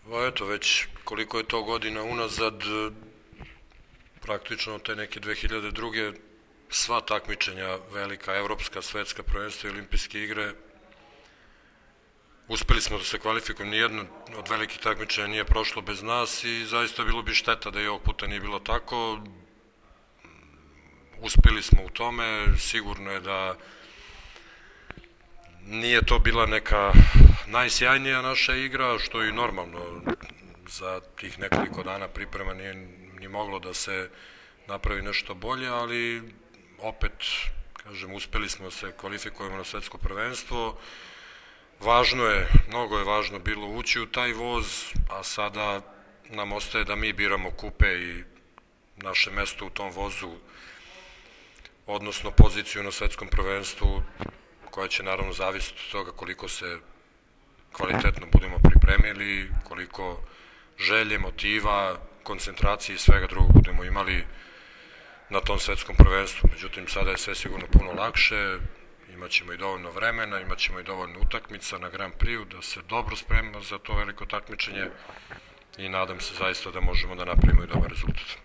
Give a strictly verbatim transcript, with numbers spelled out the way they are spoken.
Pa eto, već koliko je to godina unazad, praktično te neke dve hiljade druge. sva takmičenja, velika, evropska, svetska prvenstva i olimpijske igre, uspeli smo da se kvalifikujemo, nijedno od velikih takmičenja nije prošlo bez nas i zaista bilo bi šteta da i ovog puta nije bilo tako. Uspeli smo u tome, sigurno je da nije to bila neka najsjajnija naša igra, što je i normalno, za tih nekoliko dana priprema nije ni moglo da se napravi nešto bolje, ali opet, kažem, uspeli smo da se kvalifikujemo na svetsko prvenstvo. Važno je, mnogo je važno bilo ući u taj voz, a sada nam ostaje da mi biramo kupe i naše mesto u tom vozu, odnosno poziciju na svetskom prvenstvu, koja će naravno zavisiti od toga koliko se kvalitetno budemo pripremili, koliko želje, motiva, koncentracije i svega drugog budemo imali na tom svetskom prvenstvu. Međutim, sada je sve sigurno puno lakše, imat ćemo i dovoljno vremena, imat ćemo i dovoljno utakmica na Grand Prix-u da se dobro spremimo za to veliko takmičenje i nadam se zaista da možemo da napravimo i dobar rezultat.